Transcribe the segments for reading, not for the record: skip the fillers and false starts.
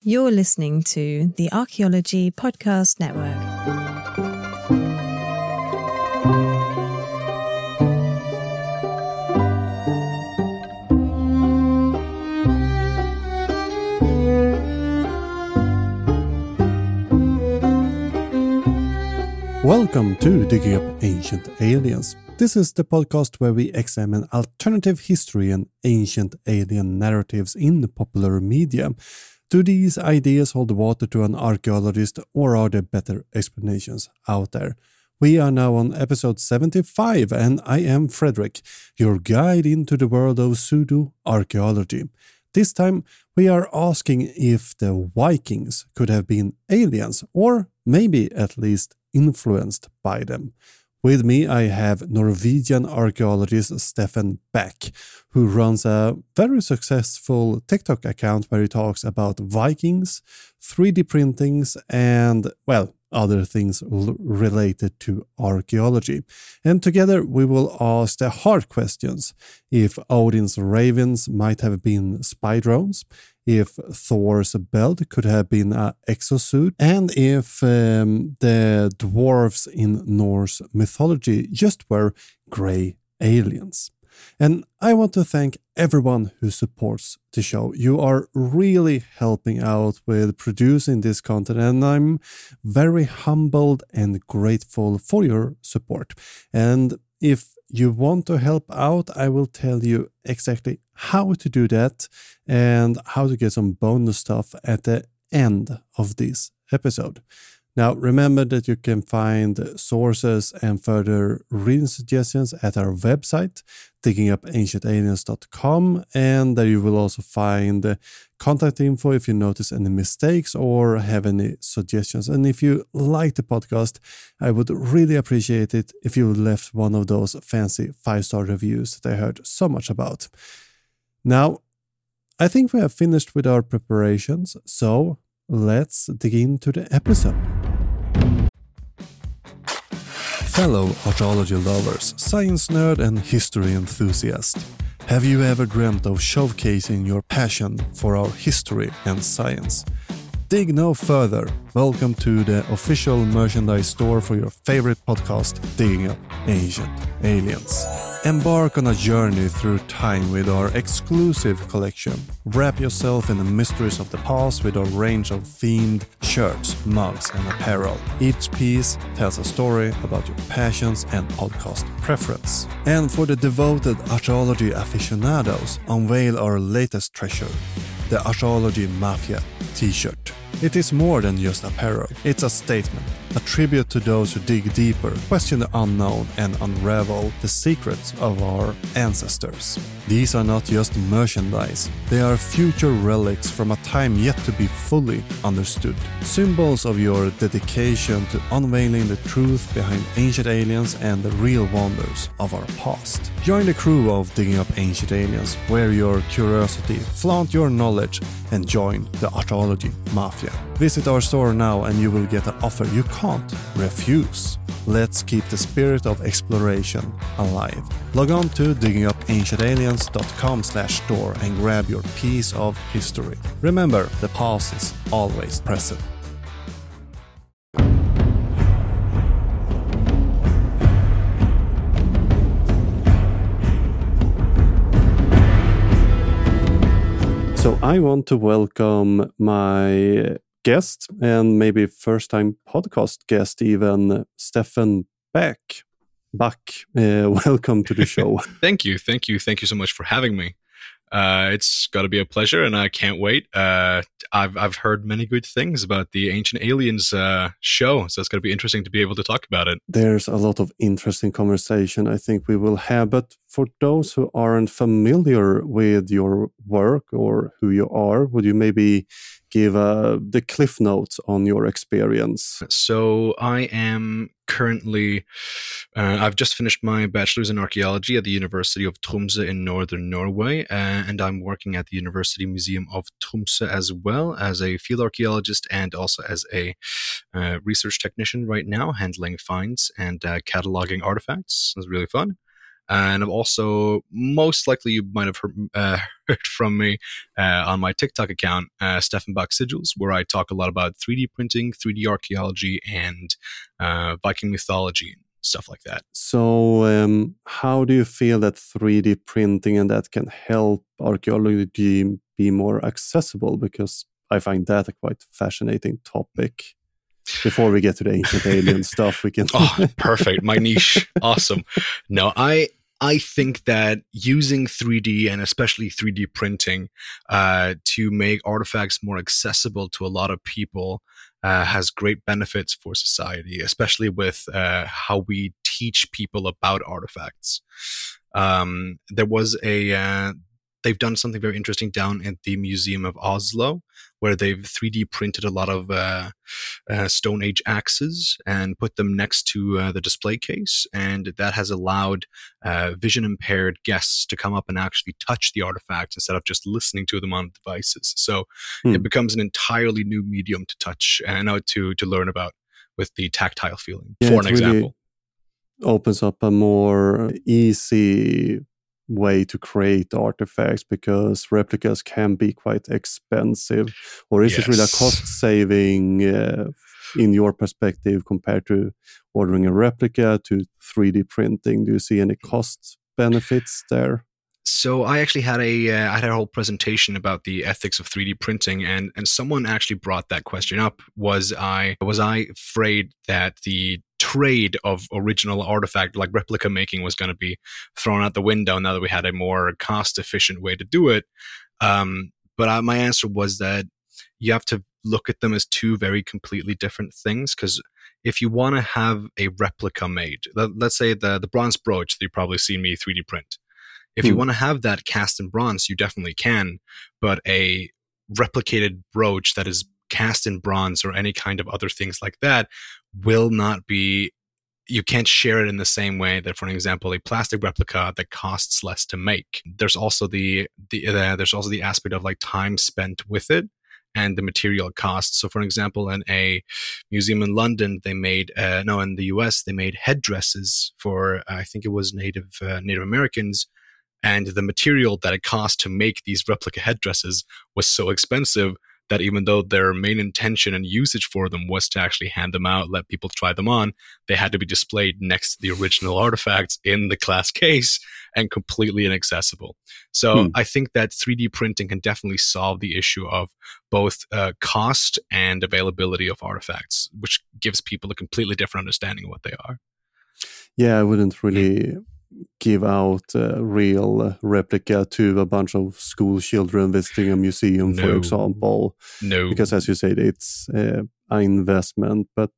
You're listening to the Archaeology Podcast Network. Welcome to Digging Up Ancient Aliens. This is the podcast where we examine alternative history and ancient alien narratives in the popular media. Do these ideas hold water to an archaeologist, or are there better explanations out there? We are now on episode 75, and I am Frederick, your guide into the world of pseudo-archaeology. This time, we are asking if the Vikings could have been aliens, or maybe at least influenced by them. With me, I have Norwegian archaeologist Steffen Back, who runs a very successful TikTok account where he talks about Vikings, 3D printings, and, well, other things related to archaeology. And together we will ask the hard questions: if Odin's ravens might have been spy drones, if Thor's belt could have been an exosuit, and if the dwarves in Norse mythology just were grey aliens. And I want to thank everyone who supports the show. You are really helping out with producing this content, and I'm very humbled and grateful for your support. And if you want to help out, I will tell you exactly how to do that and how to get some bonus stuff at the end of this episode. Now, remember that you can find sources and further reading suggestions at our website, diggingupancientaliens.com, and there you will also find contact info if you notice any mistakes or have any suggestions. And if you like the podcast, I would really appreciate it if you left one of those fancy 5-star reviews that I heard so much about. Now, I think we have finished with our preparations, so let's dig into the episode. Fellow archaeology lovers, science nerd and history enthusiast, have you ever dreamt of showcasing your passion for our history and science? Dig no further. Welcome to the official merchandise store for your favorite podcast, Digging Up Ancient Aliens. Embark on a journey through time with our exclusive collection. Wrap yourself in the mysteries of the past with our range of themed shirts, mugs, and apparel. Each piece tells a story about your passions and podcast preference. And for the devoted archaeology aficionados, unveil our latest treasure, the Archaeology Mafia t-shirt. It is more than just apparel. It's a statement, a tribute to those who dig deeper, question the unknown, and unravel the secrets of our ancestors. These are not just merchandise. They are future relics from a time yet to be fully understood. Symbols of your dedication to unveiling the truth behind ancient aliens and the real wonders of our past. Join the crew of Digging Up Ancient Aliens, wear your curiosity, flaunt your knowledge, and join the Archaeology Mafia. Visit our store now and you will get an offer you can't refuse. Let's keep the spirit of exploration alive. Log on to diggingupancientaliens.com/store and grab your piece of history. Remember, the past is always present. So I want to welcome my guest and maybe first-time podcast guest even, Steffen Back. Welcome to the show. Thank you so much for having me. It's got to be a pleasure, and I can't wait. I've heard many good things about the Ancient Aliens show, so it's going to be interesting to be able to talk about it. There's a lot of interesting conversation I think we will have, but for those who aren't familiar with your work or who you are, would you maybe give the cliff notes on your experience? So I am currently, I've just finished my bachelor's in archaeology at the University of Tromsø in northern Norway, and I'm working at the University Museum of Tromsø as well as a field archaeologist and also as a research technician right now, handling finds and cataloging artifacts. It's really fun. And I've also, most likely you might have heard from me on my TikTok account, Steffenbach Sigils, where I talk a lot about 3D printing, 3D archaeology, and Viking mythology, and stuff like that. So how do you feel that 3D printing and that can help archaeology be more accessible? Because I find that a quite fascinating topic. Before we get to the ancient alien stuff, we can... Oh, perfect. My niche. Awesome. No, I think that using 3D and especially 3D printing to make artifacts more accessible to a lot of people has great benefits for society, especially with how we teach people about artifacts. There was they've done something very interesting down at the Museum of Oslo, where they've 3D printed a lot of Stone Age axes and put them next to the display case. And that has allowed vision impaired guests to come up and actually touch the artifacts instead of just listening to them on devices. So it becomes an entirely new medium to touch and to learn about with the tactile feeling, for an example. Really opens up a more easy way to create artifacts, because replicas can be quite expensive. Or is it really a cost saving in your perspective compared to ordering a replica to 3D printing? Do you see any cost benefits there? So I actually had I had a whole presentation about the ethics of 3D printing, and someone actually brought that question up. Was I afraid that the trade of original artifact, like replica making, was going to be thrown out the window now that we had a more cost-efficient way to do it? But my answer was that you have to look at them as two very completely different things, because if you want to have a replica made, let's say the bronze brooch that you've probably seen me 3D print, if you want to have that cast in bronze, you definitely can, but a replicated brooch that is cast in bronze or any kind of other things like that will not be, you can't share it in the same way that, for example, a plastic replica that costs less to make. There's also there's also the aspect of like time spent with it and the material costs. So, for example, in a museum in London, they made in the US, they made headdresses for I think it was Native Americans. And the material that it cost to make these replica headdresses was so expensive that even though their main intention and usage for them was to actually hand them out, let people try them on, they had to be displayed next to the original artifacts in the glass case and completely inaccessible. So I think that 3D printing can definitely solve the issue of both cost and availability of artifacts, which gives people a completely different understanding of what they are. Yeah, I wouldn't really give out a real replica to a bunch of school children visiting a museum, for example. No. Because as you said, it's an investment, but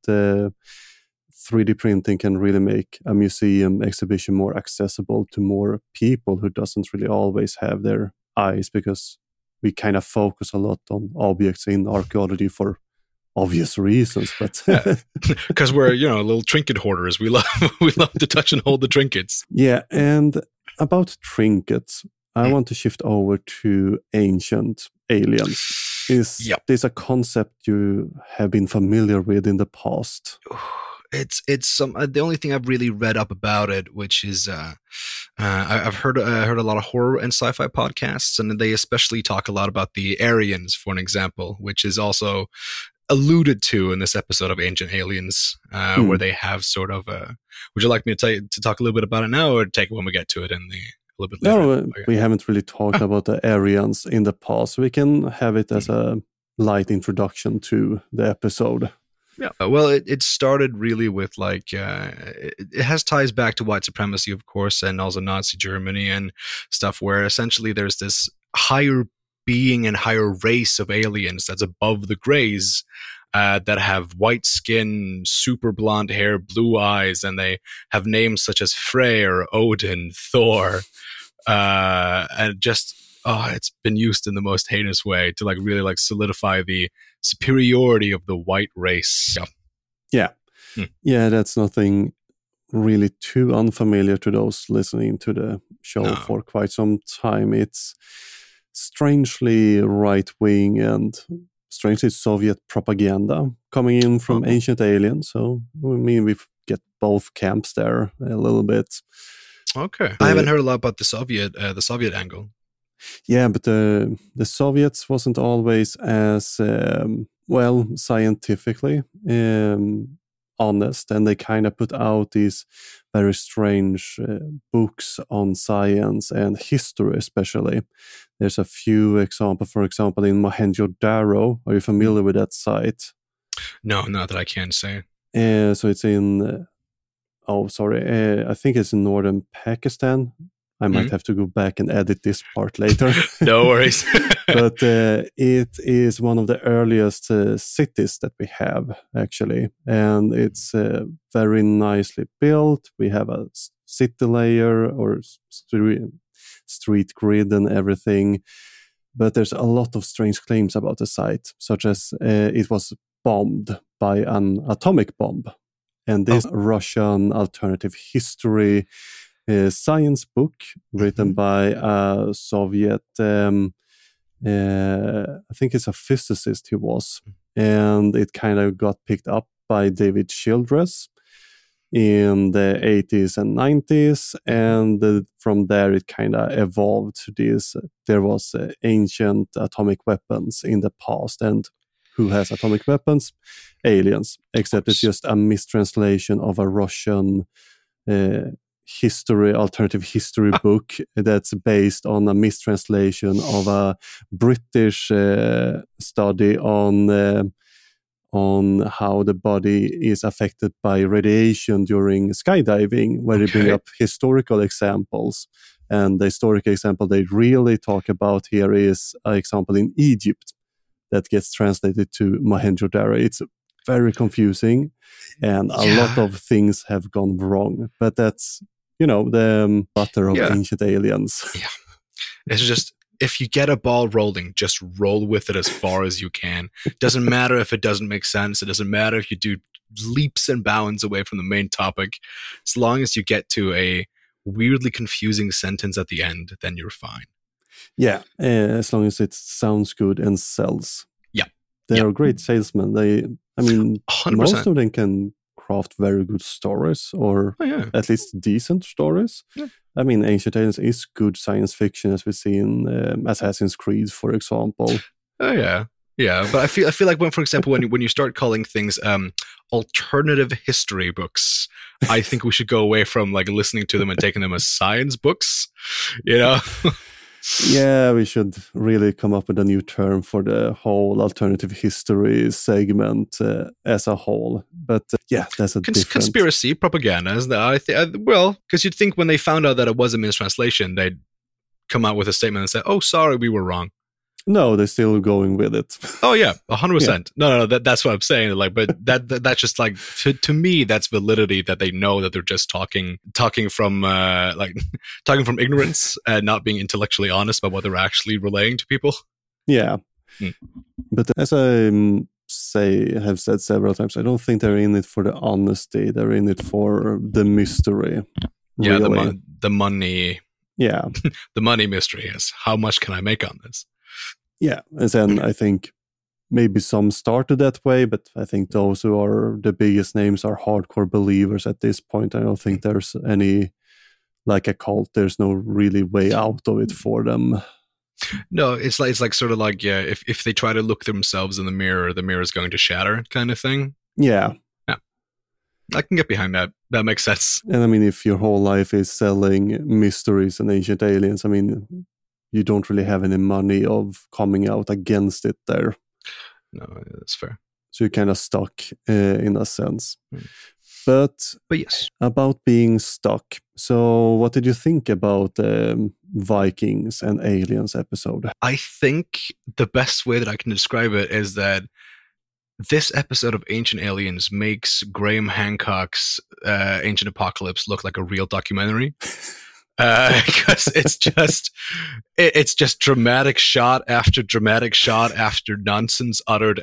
3D printing can really make a museum exhibition more accessible to more people who doesn't really always have their eyes, because we kind of focus a lot on objects in archaeology for obvious reasons, but because we're little trinket hoarders. We love to touch and hold the trinkets. Yeah, and about trinkets, I want to shift over to ancient aliens. Is this a concept you have been familiar with in the past? It's the only thing I've really read up about it, which is I've heard a lot of horror and sci-fi podcasts, and they especially talk a lot about the Aryans, for an example, which is also alluded to in this episode of Ancient Aliens, where they have sort of would you like me to talk a little bit about it now, or take it when we get to it a little bit later? No, we haven't really talked about the Aryans in the past. We can have it as a light introduction to the episode. Yeah, well, it started really with it has ties back to white supremacy, of course, and also Nazi Germany and stuff, where essentially there's this higher being and higher race of aliens that's above the Greys, that have white skin, super blonde hair, blue eyes, and they have names such as Freyr, Odin, Thor, and just it's been used in the most heinous way to really solidify the superiority of the white race. Yeah, that's nothing really too unfamiliar to those listening to the show for quite some time. It's strangely right-wing and strangely Soviet propaganda coming in from Ancient Aliens. So, we get both camps there a little bit. Okay, I haven't heard a lot about the Soviet angle. Yeah, but the Soviets wasn't always as well scientifically honest, and they kind of put out these very strange books on science and history, especially. There's a few examples. For example, in Mohenjo-Daro, are you familiar with that site? No, not that I can say. So it's in. I think it's in northern Pakistan. I might have to go back and edit this part later. No worries. But it is one of the earliest cities that we have, actually. And it's very nicely built. We have a city layer or street grid and everything. But there's a lot of strange claims about the site, such as it was bombed by an atomic bomb. And this Russian alternative history science book written by a Soviet, I think it's a physicist he was, and it kind of got picked up by David Childress in the 80s and 90s, and from there it kind of evolved to this. There was ancient atomic weapons in the past, and who has atomic weapons? Aliens, except it's just a mistranslation of a Russian alternative history book that's based on a mistranslation of a British study on how the body is affected by radiation during skydiving, where they bring up historical examples. And the historical example they really talk about here is an example in Egypt that gets translated to Mohenjo-Daro. It's very confusing, and a lot of things have gone wrong. But that's, the butter of ancient aliens. Yeah. It's just, if you get a ball rolling, just roll with it as far as you can. Doesn't matter if it doesn't make sense. It doesn't matter if you do leaps and bounds away from the main topic. As long as you get to a weirdly confusing sentence at the end, then you're fine. Yeah, as long as it sounds good and sells. Yeah. They are great salesmen. 100%. Most of them can craft very good stories, or at least decent stories. Yeah. Ancient Aliens is good science fiction, as we see in Assassin's Creed, for example. Oh yeah, yeah. But I feel like for example, when you start calling things alternative history books, I think we should go away from listening to them and taking them as science books. Yeah, we should really come up with a new term for the whole alternative history segment as a whole. But that's a different... Conspiracy propaganda, isn't that? Well, because you'd think when they found out that it was a mistranslation, they'd come out with a statement and say, "Oh, sorry, we were wrong." No, they're still going with it. Oh yeah, 100%. No, that's what I'm saying. But that's just to me, that's validity, that they know that they're just talking from talking from ignorance and not being intellectually honest about what they're actually relaying to people. Yeah, but as I have said several times, I don't think they're in it for the honesty. They're in it for the mystery. Yeah, really. the money. Yeah, the money mystery is, how much can I make on this? Yeah, and then I think maybe some started that way, but I think those who are the biggest names are hardcore believers at this point. I don't think there's any, like a cult, there's no really way out of it for them. No, it's sort of like, if they try to look themselves in the mirror is going to shatter, kind of thing. Yeah. Yeah. I can get behind that. That makes sense. And if your whole life is selling mysteries and ancient aliens, you don't really have any money of coming out against it there. No, that's fair. So you're kind of stuck in a sense. But yes. About being stuck. So what did you think about the Vikings and Aliens episode? I think the best way that I can describe it is that this episode of Ancient Aliens makes Graham Hancock's Ancient Apocalypse look like a real documentary. Because it's just dramatic shot after dramatic shot after nonsense uttered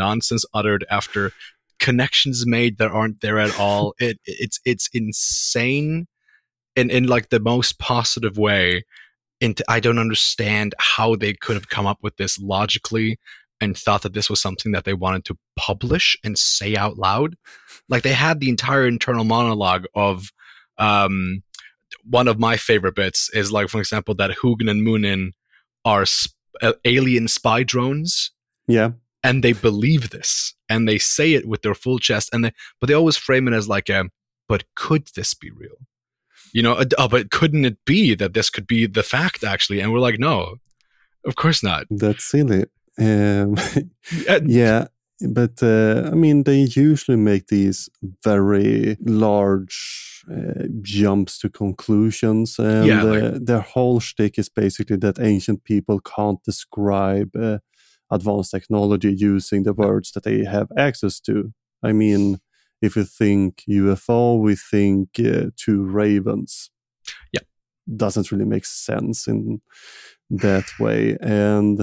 after connections made that aren't there at all. It's insane in the most positive way. I don't understand how they could have come up with this logically and thought that this was something that they wanted to publish and say out loud. They had the entire internal monologue of one of my favorite bits is, like, for example, that Hugin and Munin are alien spy drones. Yeah. And they believe this, and they say it with their full chest, but they always frame it as like but could this be real? But couldn't it be that this could be the fact, actually? And we're like, no, of course not. That's silly. Yeah, but they usually make these very large jumps to conclusions, and their whole shtick is basically that ancient people can't describe advanced technology using the words that they have access to. I mean, if you think UFO, we think two ravens. Yeah. Doesn't really make sense in that way. And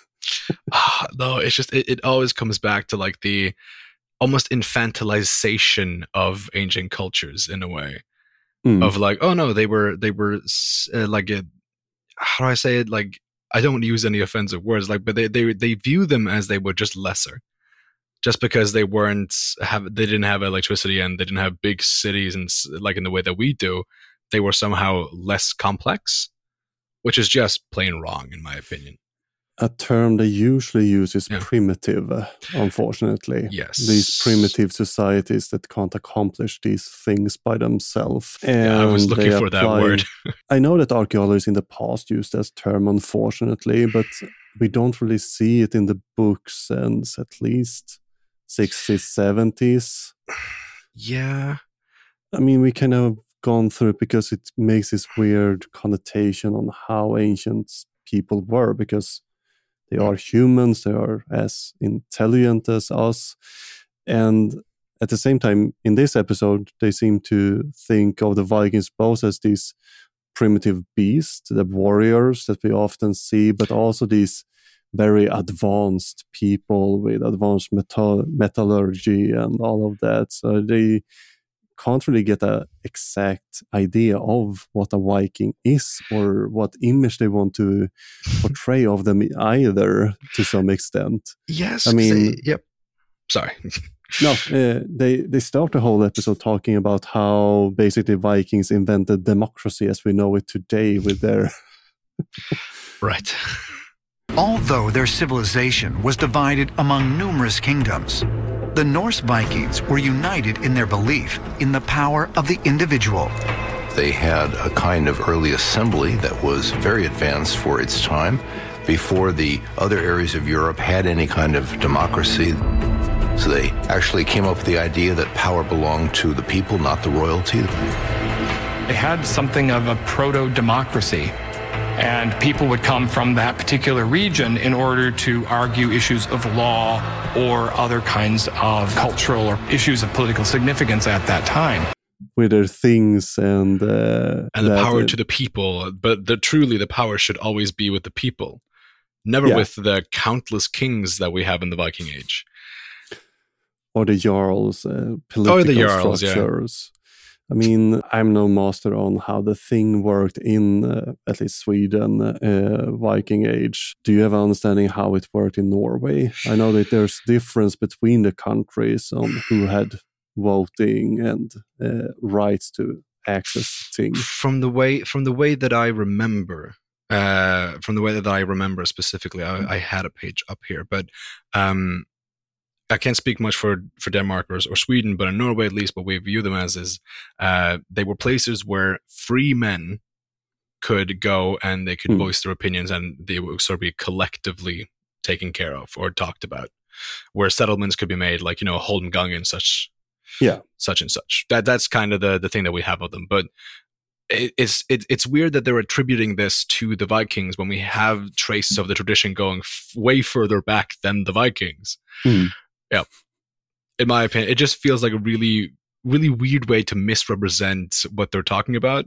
no, it's just, it always comes back to like the almost infantilization of ancient cultures in a way. Of like, oh no, they were like, how do I say it? Like, I don't use any offensive words, like, but they view them as they were just lesser, just because they didn't have electricity and they didn't have big cities and like in the way that we do. They were somehow less complex, which is just plain wrong in my opinion. A term they usually use is primitive, unfortunately. Yes. These primitive societies that can't accomplish these things by themselves. I was looking for that word. I know that archaeologists in the past used that term, unfortunately, but we don't really see it in the books since at least 60s, 70s. Yeah. I mean, we kind of gone through it because it makes this weird connotation on how ancient people were, because they are humans, they are as intelligent as us. And at the same time, in this episode, they seem to think of the Vikings both as these primitive beasts, the warriors that we often see, but also these very advanced people with advanced metallurgy and all of that. So they can't really get an exact idea of what a Viking is or what image they want to portray of them either, to some extent. Yes. I mean, yep. Sorry. No, they start the whole episode talking about how basically Vikings invented democracy as we know it today with their... Right. Although their civilization was divided among numerous kingdoms, the Norse Vikings were united in their belief in the power of the individual. They had a kind of early assembly that was very advanced for its time, before the other areas of Europe had any kind of democracy. So they actually came up with the idea that power belonged to the people, not the royalty. They had something of a proto-democracy, and people would come from that particular region in order to argue issues of law or other kinds of cultural or issues of political significance at that time. With their things and the power to the people, but truly the power should always be with the people, never with the countless kings that we have in the Viking Age. Or the Jarls, political structures. Yeah. I mean, I'm no master on how the thing worked in at least Sweden, Viking Age. Do you have an understanding how it worked in Norway? I know that there's difference between the countries on who had voting and rights to access things. From the way that I remember, specifically, I had a page up here, but I can't speak much for Denmark or Sweden, but in Norway at least, what we view them as is they were places where free men could go and they could voice their opinions, and they would sort of be collectively taken care of or talked about, where settlements could be made, like, Holmgang and such. Yeah, such and such. That's kind of the thing that we have of them. But it's weird that they're attributing this to the Vikings when we have traces of the tradition going way further back than the Vikings. Yeah, in my opinion, it just feels like a really, really weird way to misrepresent what they're talking about.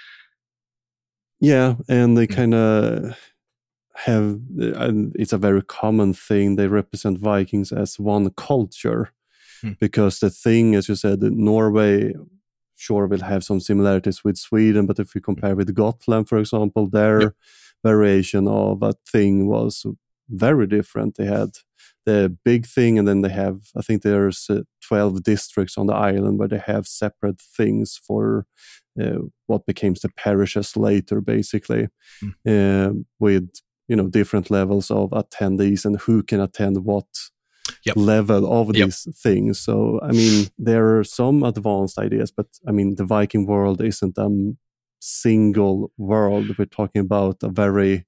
Yeah, and they kind of have, it's a very common thing, they represent Vikings as one culture. Because the thing, as you said, Norway sure will have some similarities with Sweden, but if you compare with Gotland, for example, their variation of a thing was very different. They had the big thing, and then they have, I think there's 12 districts on the island where they have separate things for what became the parishes later, basically, with different levels of attendees and who can attend what level of these things. So, I mean, there are some advanced ideas, but I mean, the Viking world isn't a single world. We're talking about a very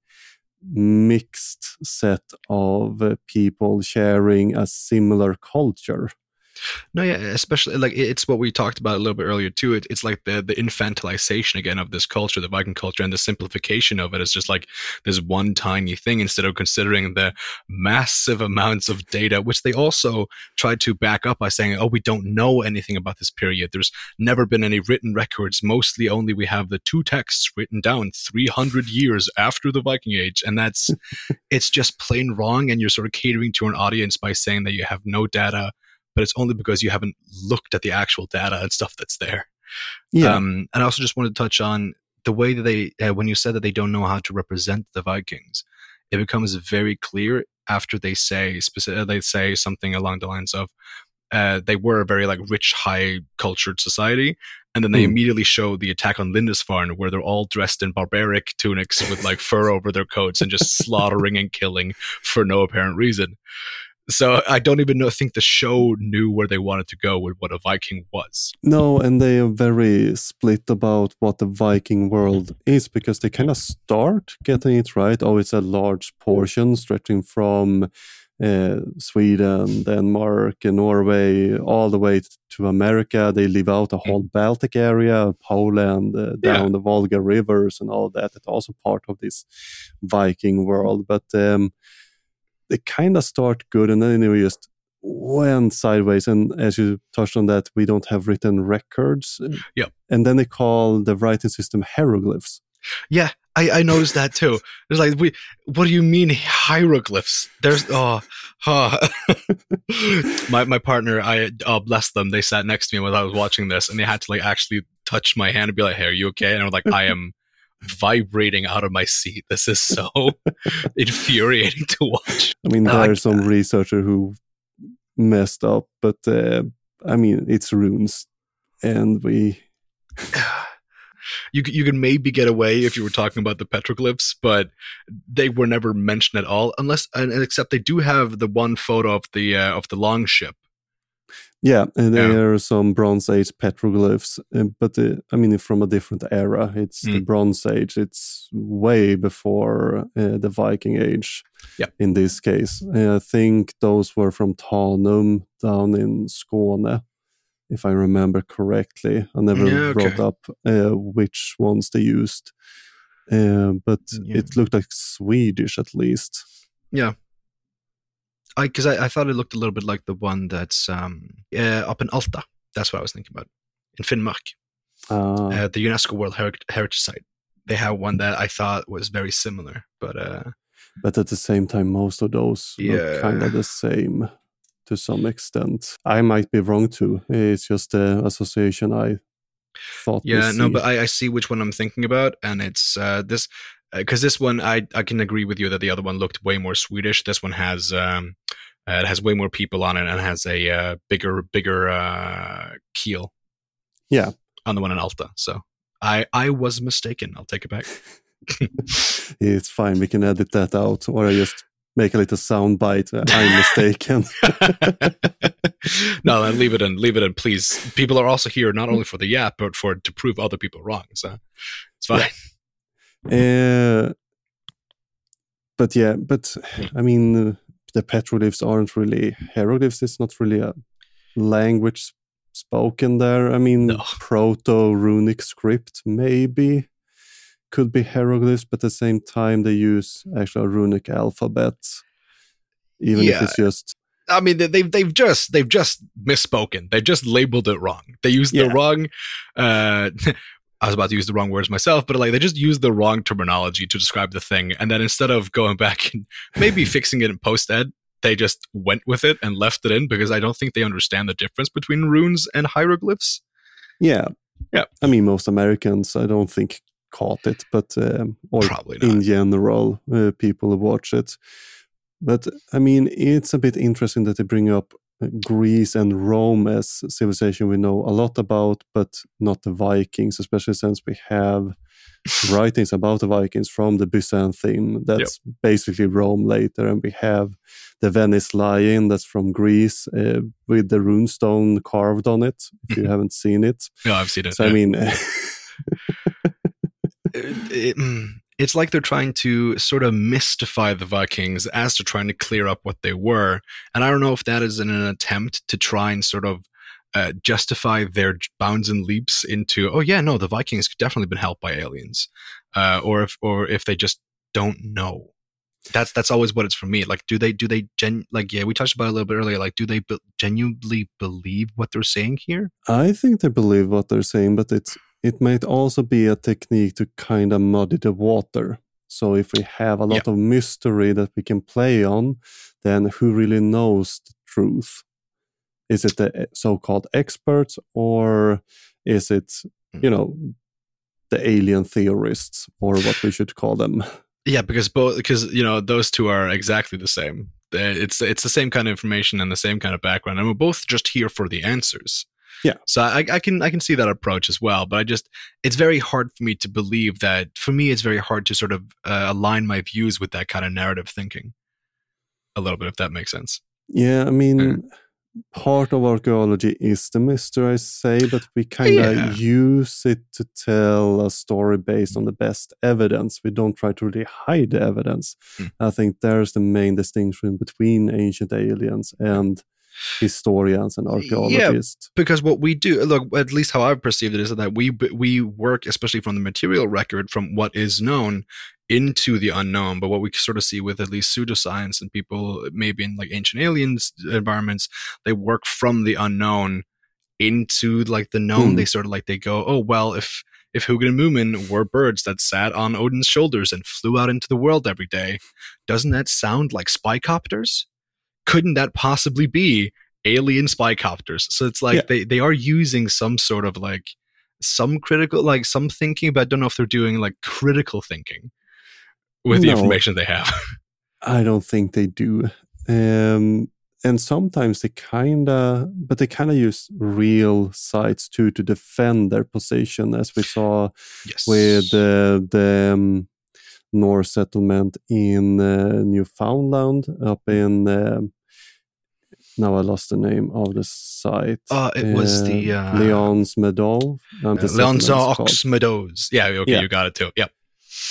mixed set of people sharing a similar culture. No, yeah, especially like it's what we talked about a little bit earlier too. It's like the infantilization again of this culture, the Viking culture, and the simplification of it is just like this one tiny thing instead of considering the massive amounts of data, which they also tried to back up by saying, oh, we don't know anything about this period. There's never been any written records. Mostly only we have the 2 texts written down 300 years after the Viking Age. And it's just plain wrong. And you're sort of catering to an audience by saying that you have no data, but it's only because you haven't looked at the actual data and stuff that's there. Yeah. And I also just wanted to touch on the way that they, when you said that they don't know how to represent the Vikings, it becomes very clear after they say something along the lines of, they were a very like rich, high cultured society. And then they immediately show the attack on Lindisfarne, where they're all dressed in barbaric tunics with like fur over their coats and just slaughtering and killing for no apparent reason. So I don't even think the show knew where they wanted to go with what a Viking was. No, and they are very split about what the Viking world is, because they kind of start getting it right. Oh, it's a large portion stretching from Sweden, Denmark, and Norway, all the way to America. They leave out the whole Baltic area, Poland, down the Volga rivers and all that. It's also part of this Viking world. But they kind of start good, and then they just went sideways. And as you touched on that, we don't have written records. Yep. And then they call the writing system hieroglyphs. Yeah, I noticed that too. It's like, what do you mean hieroglyphs? There's my partner, I bless them. They sat next to me while I was watching this, and they had to like actually touch my hand and be like, "Hey, are you okay?" And I was like, "I am." Vibrating out of my seat. This is so infuriating to watch. I mean, there are some researcher who messed up, but I mean, it's runes, and you can maybe get away if you were talking about the petroglyphs, but they were never mentioned at all, except they do have the one photo of the long ship. Yeah, and there are some Bronze Age petroglyphs, but I mean, from a different era. It's the Bronze Age. It's way before the Viking Age. Yeah. In this case, I think those were from Tanum down in Skåne, if I remember correctly. I never brought up which ones they used, but it looked like Swedish at least. Yeah. Because I thought it looked a little bit like the one that's up in Alta. That's what I was thinking about. In Finnmark. The UNESCO World Heritage Site. They have one that I thought was very similar. But at the same time, most of those look kind of the same to some extent. I might be wrong too. It's just the association I thought. Yeah, no, but I see which one I'm thinking about. And it's this... Because this one, I can agree with you that the other one looked way more Swedish. This one has it has way more people on it and has a bigger keel. Yeah, on the one in Alta. So I was mistaken. I'll take it back. It's fine. We can edit that out, or I just make a little sound bite. I'm mistaken. No, leave it in, please. People are also here not only for the yap, but to prove other people wrong. So it's fine. Yeah. But I mean, the petroglyphs aren't really hieroglyphs. It's not really a language spoken there. I mean, proto-runic script maybe could be hieroglyphs, but at the same time they use actual runic alphabet, even if it's just. I mean, they've just misspoken. They've just labeled it wrong. They used the wrong. I was about to use the wrong words myself, but like they just used the wrong terminology to describe the thing. And then instead of going back and maybe fixing it in post-ed, they just went with it and left it in because I don't think they understand the difference between runes and hieroglyphs. Yeah. I mean, most Americans, I don't think, caught it, but or probably not. In general, people watch it. But I mean, it's a bit interesting that they bring up Greece and Rome as civilization we know a lot about, but not the Vikings, especially since we have writings about the Vikings from the Byzantium. That's basically Rome later, and we have the Venice Lion that's from Greece with the runestone carved on it, if you haven't seen it. No, I've seen it. So, I mean... It's like they're trying to sort of mystify the Vikings as they're trying to clear up what they were. And I don't know if that is in an attempt to try and sort of justify their bounds and leaps into, oh yeah, no, the Vikings could definitely been helped by aliens, or if they just don't know. That's always what it's for me. Like, we touched about it a little bit earlier. Like, do they genuinely believe what they're saying here? I think they believe what they're saying, but it might also be a technique to kind of muddy the water. So if we have a lot of mystery that we can play on, then who really knows the truth? Is it the so-called experts, or is it, the alien theorists, or what we should call them? Yeah, because those two are exactly the same. It's the same kind of information and the same kind of background, and we're both just here for the answers. Yeah. So I can see that approach as well, but it's very hard for me to believe that. For me, it's very hard to sort of align my views with that kind of narrative thinking. A little bit, if that makes sense. Yeah, I mean, part of archaeology is the mystery, I say, but we kind of use it to tell a story based on the best evidence. We don't try to really hide the evidence. I think there's the main distinction between ancient aliens and historians and archaeologists. Yeah, because what we do, look, at least how I've perceived it, is that we work, especially from the material record, from what is known into the unknown. But what we sort of see with at least pseudoscience and people maybe in like ancient aliens environments, they work from the unknown into like the known. They sort of like, they go, oh well, if Hugin and Moomin were birds that sat on Odin's shoulders and flew out into the world every day, doesn't that sound like spycopters? Couldn't that possibly be alien spycopters? So it's like they are using some sort of like some critical, like some thinking, but I don't know if they're doing like critical thinking with the information they have. I don't think they do. And sometimes they kind of use real sites too to defend their position, as we saw with the Norse settlement in Newfoundland up in... now I lost the name of the site. It was the... Leon's Meadow. Leon's Ox Meadows. Yeah, okay, you got it too. Yep.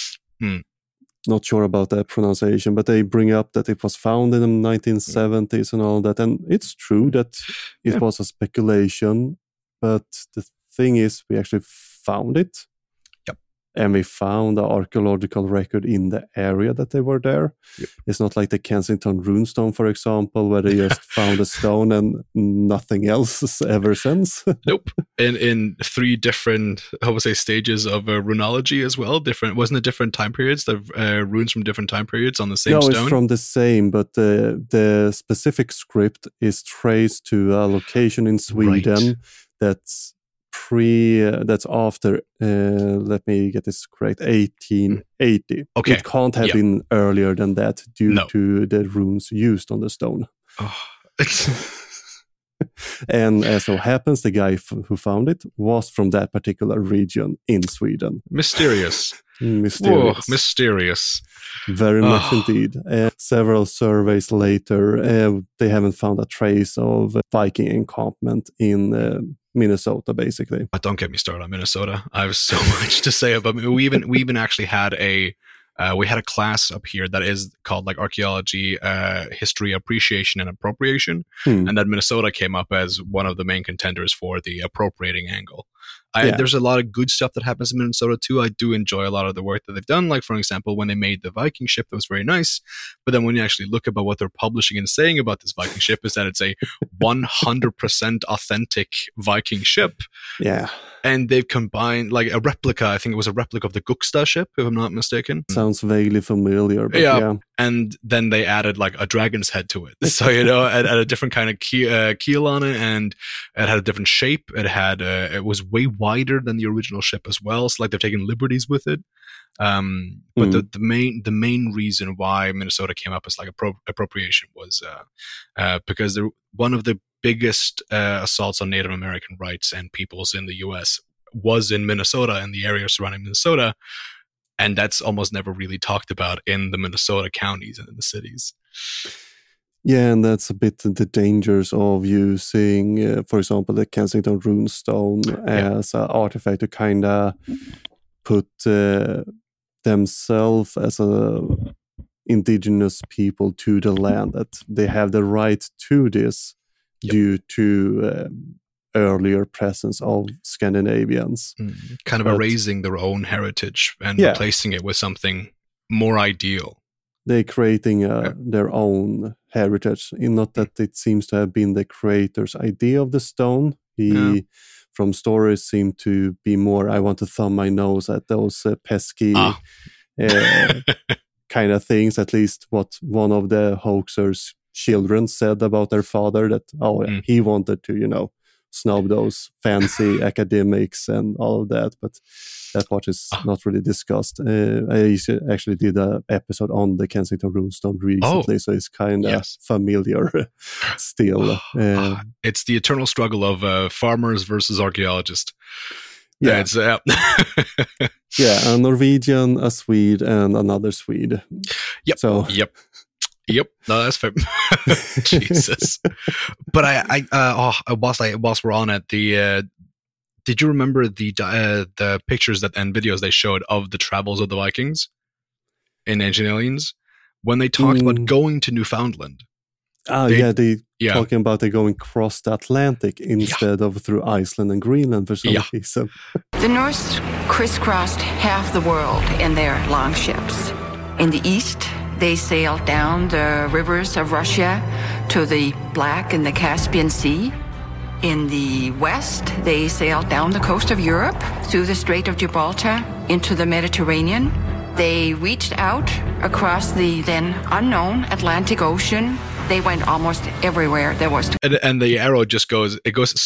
Not sure about that pronunciation, but they bring up that it was found in the 1970s and all that. And it's true that it was a speculation, but the thing is, we actually found it. And we found the archaeological record in the area that they were there. It's not like the Kensington Runestone, for example, where they just found a stone and nothing else ever since. Nope. In 3 different, stages of runology as well. Wasn't it different time periods? The runes from different time periods on the same stone? No, it's from the same, but the specific script is traced to a location in Sweden that's after, let me get this correct, 1880. Okay. It can't have been earlier than that due to the runes used on the stone. And as so happens, the guy who found it was from that particular region in Sweden. Mysterious. Mysterious. Whoa, mysterious. Very much indeed. Several surveys later, they haven't found a trace of Viking encampment in Minnesota, basically. But don't get me started on Minnesota. I have so much to say about it. We even actually had a class up here that is called like archaeology, history, appreciation, and appropriation, and that Minnesota came up as one of the main contenders for the appropriating angle. There's a lot of good stuff that happens in Minnesota too. I do enjoy a lot of the work that they've done. Like, for example, when they made the Viking ship, that was very nice. But then when you actually look about what they're publishing and saying about this Viking ship, is that it's a 100% authentic Viking ship. Yeah. And they've combined like a replica. I think it was a replica of the Gokstad ship, if I'm not mistaken. Sounds vaguely familiar. But yeah. and then they added like a dragon's head to it. So, you know, it had a different kind of keel on it, and it had a different shape. It was way wider than the original ship as well. So like they're taking liberties with it. But the main reason why Minnesota came up as like appropriation was because one of the biggest assaults on Native American rights and peoples in the U.S. was in Minnesota and the area surrounding Minnesota. And that's almost never really talked about in the Minnesota counties and in the cities. Yeah, and that's a bit the dangers of using, for example, the Kensington runestone as an artifact to kind of put themselves as a indigenous people to the land, that they have the right to this due to earlier presence of Scandinavians. Kind of erasing their own heritage and replacing it with something more ideal. They're creating their own heritage. Not that it seems to have been the creator's idea of the stone. He, from stories, seemed to be more, I want to thumb my nose at those pesky kind of things. At least what one of the hoaxers' children said about their father, that, he wanted to, you know, snub those fancy academics and all of that, but that part is not really discussed. I actually did an episode on the Kensington runestone recently, so it's kind of familiar still. It's the eternal struggle of farmers versus archaeologists. Yeah, a Norwegian, a Swede, and another Swede. Yep. So Yep, no, that's fair. Jesus, but whilst we're on it, did you remember the pictures and videos they showed of the travels of the Vikings in Ancient Aliens when they talked about going to Newfoundland? They talking about they going across the Atlantic instead of through Iceland and Greenland for some reason. The Norse crisscrossed half the world in their longships. In the east, they sailed down the rivers of Russia to the Black and the Caspian Sea. In the west, they sailed down the coast of Europe through the Strait of Gibraltar into the Mediterranean. They reached out across the then unknown Atlantic Ocean. They went almost everywhere there was to. And the arrow just goes.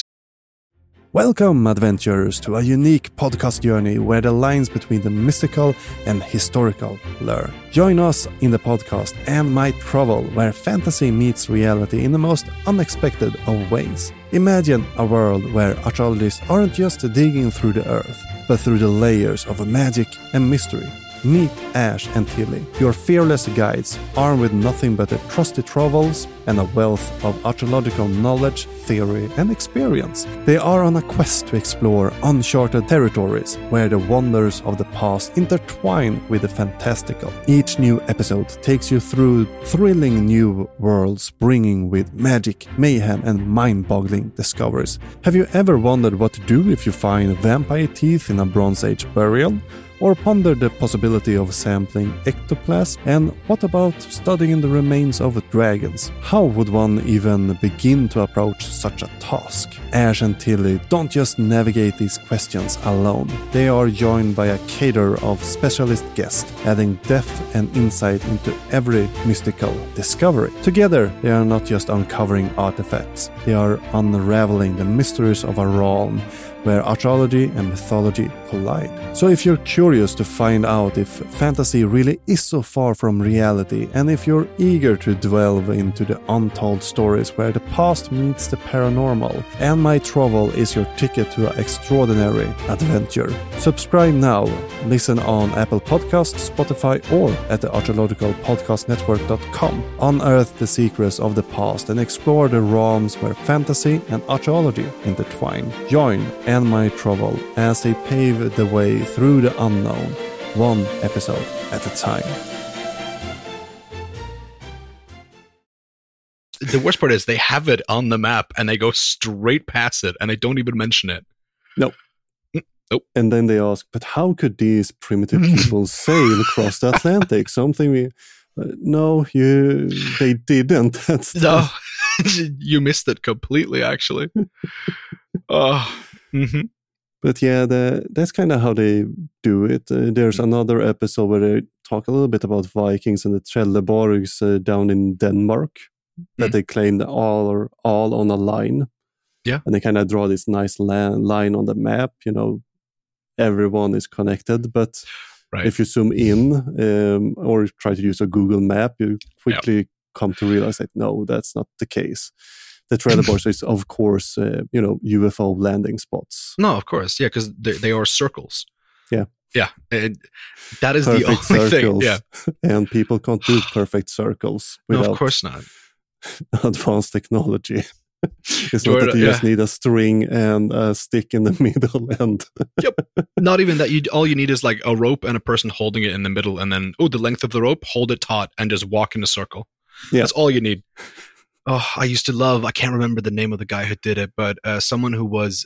Welcome, adventurers, to a unique podcast journey where the lines between the mystical and historical blur. Join us in the podcast And My Travel, where fantasy meets reality in the most unexpected of ways. Imagine a world where archaeologists aren't just digging through the earth, but through the layers of magic and mystery. Meet Ash and Tilly, your fearless guides, armed with nothing but their trusty travels and a wealth of archaeological knowledge, theory, and experience. They are on a quest to explore uncharted territories where the wonders of the past intertwine with the fantastical. Each new episode takes you through thrilling new worlds, bringing with magic, mayhem, and mind-boggling discoveries. Have you ever wondered what to do if you find vampire teeth in a Bronze Age burial? Or ponder the possibility of sampling ectoplasm? And what about studying the remains of dragons? How would one even begin to approach such a task? Ash and Tilly don't just navigate these questions alone. They are joined by a cadre of specialist guests, adding depth and insight into every mystical discovery. Together, they are not just uncovering artifacts, they are unraveling the mysteries of a realm where archaeology and mythology collide. So if you're curious to find out if fantasy really is so far from reality, and if you're eager to delve into the untold stories where the past meets the paranormal, And My Travel is your ticket to an extraordinary adventure. Subscribe now. Listen on Apple Podcasts, Spotify, or at the archaeologicalpodcastnetwork.com. Unearth the secrets of the past and explore the realms where fantasy and archaeology intertwine. Join And My Travel as they pave the way through the unknown, one episode at a time. The worst part is they have it on the map and they go straight past it and they don't even mention it. Nope. And then they ask, but how could these primitive people sail across the Atlantic? Something we... they didn't. No, you missed it completely, actually. Oh, But yeah, that's kind of how they do it. There's another episode where they talk a little bit about Vikings and the Trelleborgs down in Denmark that they claimed all on a line. Yeah. And they kind of draw this nice line on the map, everyone is connected. But if you zoom in or try to use a Google map, you quickly come to realize that no, that's not the case. The Trelleborgs is, of course, UFO landing spots. No, of course. Yeah, because they are circles. Yeah. Yeah. That is perfect the only circles. thing. Yeah. And people can't do perfect circles without no, of course not. advanced technology. It's not that you just need a string and a stick in the middle. And yep. Not even that. All you need is like a rope and a person holding it in the middle. And then, the length of the rope, hold it taut and just walk in a circle. Yeah. That's all you need. Oh, I used to love, I can't remember the name of the guy who did it, but someone who was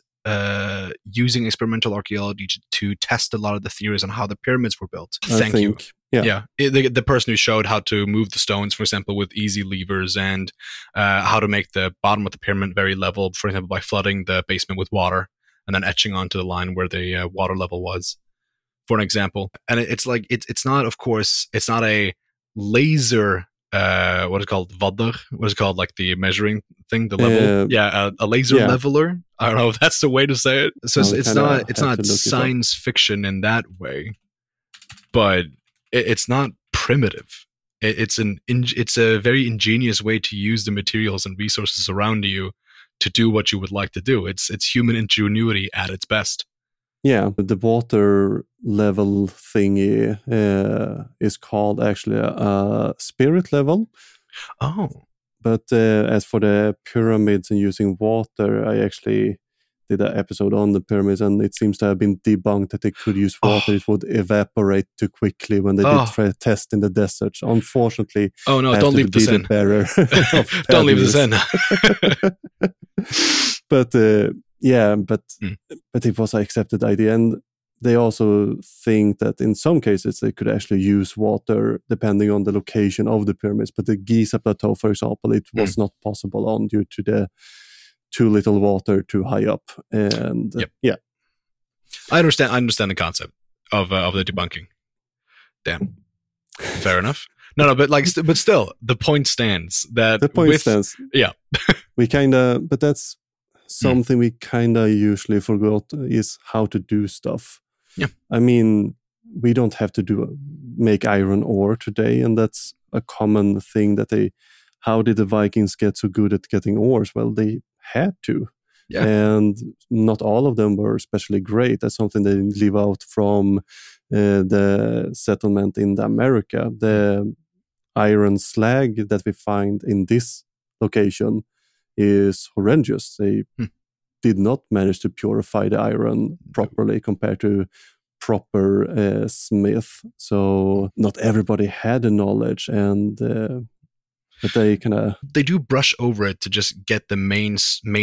using experimental archaeology to test a lot of the theories on how the pyramids were built. Thank you. Yeah. The person who showed how to move the stones, for example, with easy levers and how to make the bottom of the pyramid very level, for example, by flooding the basement with water and then etching onto the line where the water level was, for an example. And it's like, it's not, of course, it's not a laser what is it called? Vodder? What is it called? Like the measuring thing, the level? A laser leveler. I don't know if that's the way to say it. So it's not science fiction in that way, but it's not primitive. It's a very ingenious way to use the materials and resources around you to do what you would like to do. It's human ingenuity at its best. Yeah, the water level thingy is called actually a spirit level. Oh. But as for the pyramids and using water, I actually did an episode on the pyramids, and it seems to have been debunked that they could use water. It would evaporate too quickly when they did test in the desert. Unfortunately, don't leave this in. Don't leave this in. But but it was an accepted idea, and they also think that in some cases they could actually use water depending on the location of the pyramids. But the Giza Plateau, for example, it was not possible on due to the too little water too high up. And I understand the concept of the debunking. Damn, fair enough. No, but but still, the point stands. Stands. Yeah, we but that's something we kind of usually forgot is how to do stuff. Yeah, I mean, we don't have to make iron ore today, and that's a common thing how did the Vikings get so good at getting ores? Well, they had to. Yeah. And not all of them were especially great. That's something they leave out from the settlement in America. The iron slag that we find in this location is horrendous. They did not manage to purify the iron properly compared to proper smith. So not everybody had the knowledge, and but they do brush over it to just get the main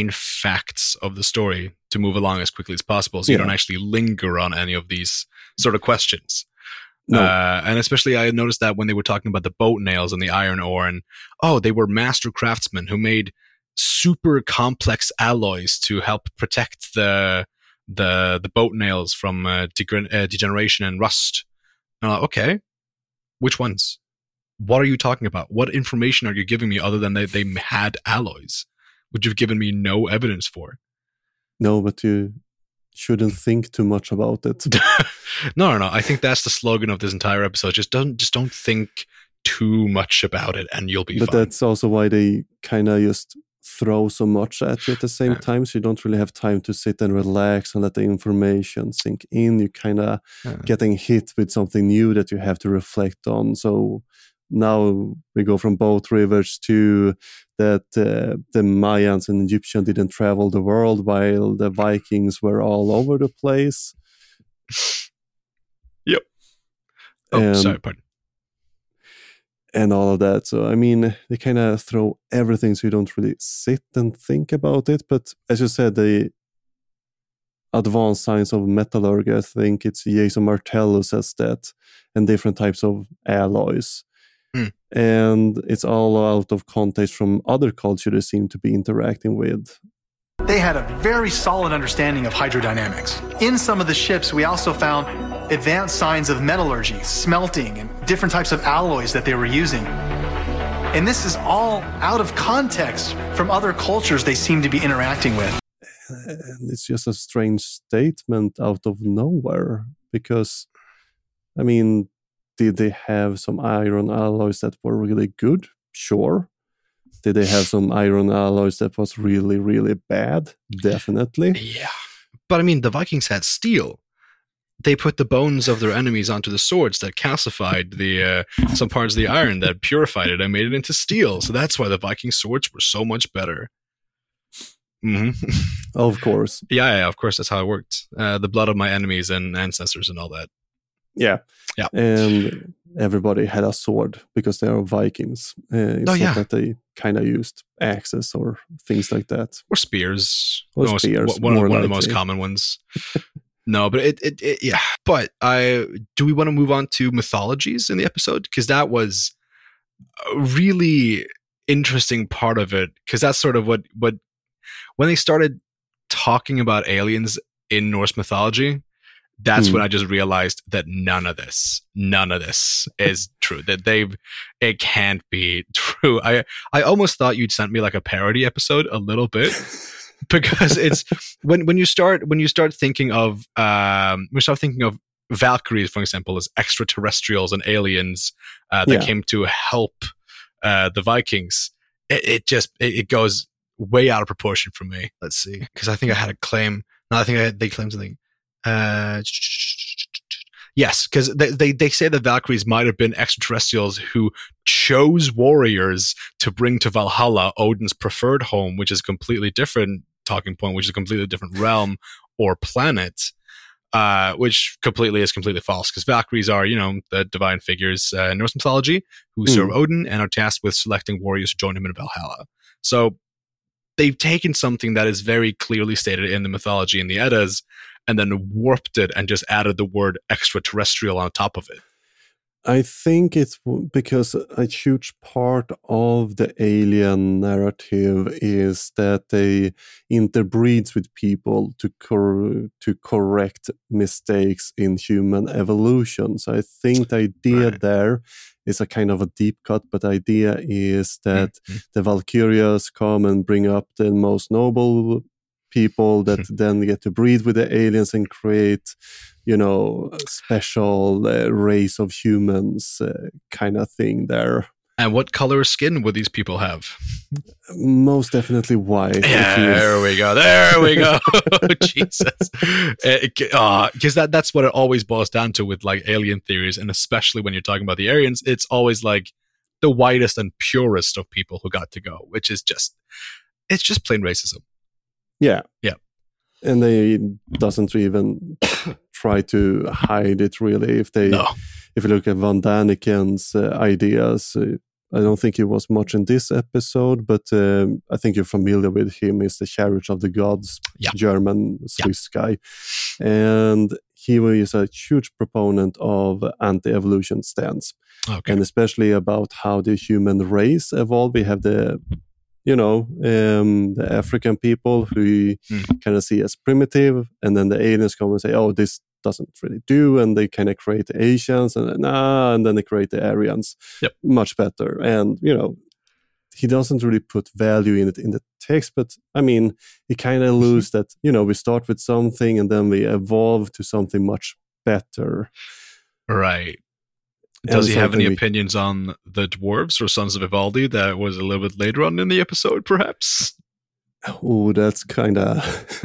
facts of the story to move along as quickly as possible, so you don't actually linger on any of these sort of questions. No. And especially I noticed that when they were talking about the boat nails and the iron ore, and they were master craftsmen who made super complex alloys to help protect the boat nails from degeneration and rust. Okay, which ones? What are you talking about? What information are you giving me other than they had alloys, which you've given me no evidence for? No, but you shouldn't think too much about it. No. I think that's the slogan of this entire episode. Just don't think too much about it, and you'll be fine. But that's also why they kind of just throw so much at you at the same time, so you don't really have time to sit and relax and let the information sink in. You kind of getting hit with something new that you have to reflect on. So now we go from both rivers to that the Mayans and Egyptians didn't travel the world while the Vikings were all over the place. Yep. Sorry, pardon. And all of that. So, I mean, they kind of throw everything so you don't really sit and think about it. But as you said, the advanced science of metallurgy, I think it's Jason Martell who says that, and different types of alloys. And it's all out of context from other cultures they seem to be interacting with. they had a very solid understanding of hydrodynamics. In some of the ships, we also found advanced signs of metallurgy, smelting, and different types of alloys that they were using. And this is all out of context from other cultures they seem to be interacting with. And it's just a strange statement out of nowhere, because, I mean, did they have some iron alloys that were really good? Sure. Did they have some iron alloys that was really, really bad? Definitely. Yeah. But I mean, the Vikings had steel. They put the bones of their enemies onto the swords that calcified the some parts of the iron that purified it and made it into steel. So that's why the Viking swords were so much better. Mm-hmm. Of course. Yeah, of course. That's how it worked. The blood of my enemies and ancestors and all that. Yeah. And everybody had a sword because they are Vikings. It's not that they kind of used axes or things like that. Or spears. Or spears. One of the most common ones. No, but it yeah. But do we want to move on to mythologies in the episode? Because that was a really interesting part of it. Because that's sort of what when they started talking about aliens in Norse mythology, that's when I just realized that none of this is true. That it can't be true. I almost thought you'd sent me like a parody episode a little bit. Because it's when you start thinking of Valkyries, for example, as extraterrestrials and aliens that came to help the Vikings, it goes way out of proportion for me. Let's see, because I think I had a claim. No, I think they claimed something. Yes, because they say that Valkyries might have been extraterrestrials who chose warriors to bring to Valhalla, Odin's preferred home, which is a completely different talking point, which is a completely different realm or planet, which is completely false, because Valkyries are, the divine figures in Norse mythology who serve Odin and are tasked with selecting warriors to join him in Valhalla. So they've taken something that is very clearly stated in the mythology in the Eddas and then warped it and just added the word extraterrestrial on top of it. I think it's because a huge part of the alien narrative is that they interbreeds with people to correct mistakes in human evolution. So I think the idea there is a kind of a deep cut, but the idea is that the Valkyrias come and bring up the most noble people that then get to breed with the aliens and create, a special race of humans kind of thing there. And what color skin would these people have? Most definitely white. Yeah, there we go. Jesus. Because that's what it always boils down to with like alien theories, and especially when you're talking about the Aryans, it's always like the whitest and purest of people who got to go, which is just plain racism. Yeah. Yeah. And they doesn't even try to hide it really. If you look at Von Daniken's ideas, I don't think he was much in this episode, but I think you're familiar with him. He's the Chariot of the Gods, German, Swiss guy. And he was a huge proponent of anti-evolution stance. Okay. And especially about how the human race evolved. We have the African people who you kind of see as primitive, and then the aliens come and say, oh, this doesn't really do, and they kind of create the Asians, and then they create the Aryans much better. And, he doesn't really put value in it in the text, but I mean, he kind of alludes that, we start with something and then we evolve to something much better. Right. Does he have any opinions on the dwarves or Sons of Ivaldi that was a little bit later on in the episode, perhaps? Oh, that's kind of...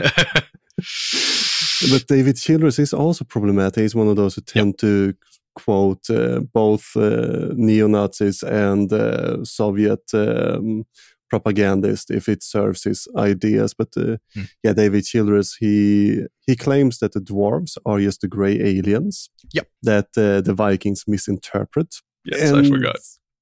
But David Childress is also problematic. He's one of those who tend to quote both neo-Nazis and Soviet propagandists if it serves his ideas. But David Childress, he claims that the dwarves are just the grey aliens that the Vikings misinterpret. Yes, I forgot.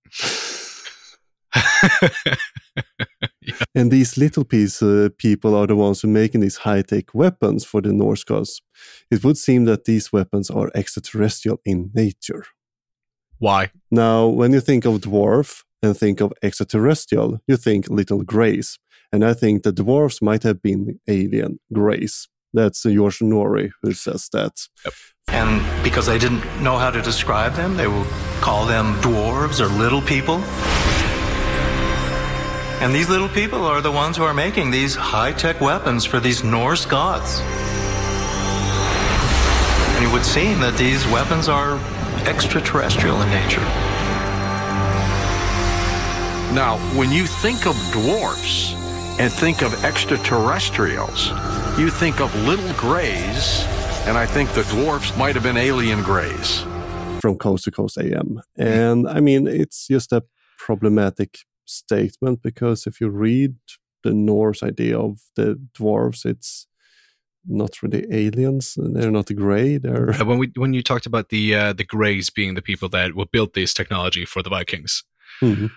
And these little people are the ones who are making these high-tech weapons for the Norse gods. It would seem that these weapons are extraterrestrial in nature. Why? Now, when you think of dwarf and think of extraterrestrial, you think little greys. And I think the dwarves might have been alien grays. That's George Norrie who says that. Yep. And because they didn't know how to describe them, they will call them dwarves or little people. And these little people are the ones who are making these high-tech weapons for these Norse gods. And it would seem that these weapons are extraterrestrial in nature. Now, when you think of dwarfs and think of extraterrestrials, you think of little grays, and I think the dwarfs might have been alien grays. From Coast to Coast AM. And I mean, it's just a problematic statement, because if you read the Norse idea of the dwarves, it's not really aliens. They're not gray. They're when you talked about the Greys being the people that will build this technology for the Vikings. Mm-hmm.